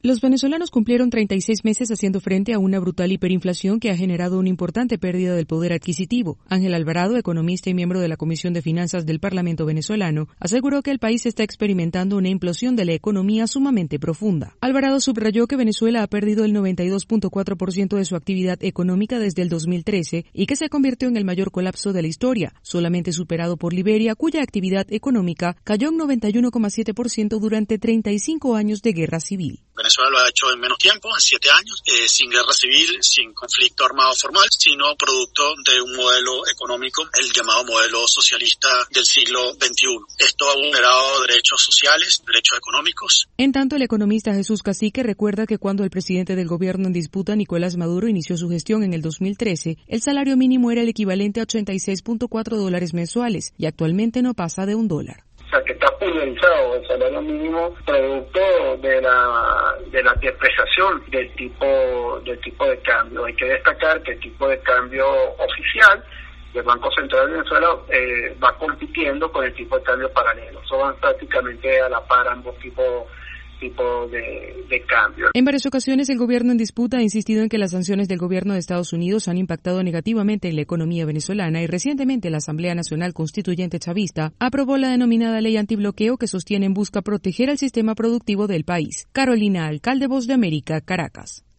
Los venezolanos cumplieron 36 meses haciendo frente a una brutal hiperinflación que ha generado una importante pérdida del poder adquisitivo. Ángel Alvarado, economista y miembro de la Comisión de Finanzas del Parlamento venezolano, aseguró que el país está experimentando una implosión de la economía sumamente profunda. Alvarado subrayó que Venezuela ha perdido el 92.4% de su actividad económica desde el 2013 y que se convirtió en el mayor colapso de la historia, solamente superado por Liberia, cuya actividad económica cayó en 91,7% durante 35 años de guerra civil. Venezuela lo ha hecho en menos tiempo, en 7 años, sin guerra civil, sin conflicto armado formal, sino producto de un modelo económico, el llamado modelo socialista del siglo XXI. Esto ha vulnerado derechos sociales, derechos económicos. En tanto, el economista Jesús Cacique recuerda que cuando el presidente del gobierno en disputa, Nicolás Maduro, inició su gestión en el 2013, el salario mínimo era el equivalente a $86.4 mensuales y actualmente no pasa de $1. O sea, que está pulverizado el salario mínimo producto de la depreciación del tipo de cambio. Hay que destacar que el tipo de cambio oficial del Banco Central de Venezuela va compitiendo con el tipo de cambio paralelo. Son van prácticamente a la par ambos tipos de cambio. En varias ocasiones el gobierno en disputa ha insistido en que las sanciones del gobierno de Estados Unidos han impactado negativamente en la economía venezolana y recientemente la Asamblea Nacional Constituyente Chavista aprobó la denominada ley antibloqueo que sostiene busca proteger al sistema productivo del país. Carolina Alcalde, Voz de América, Caracas.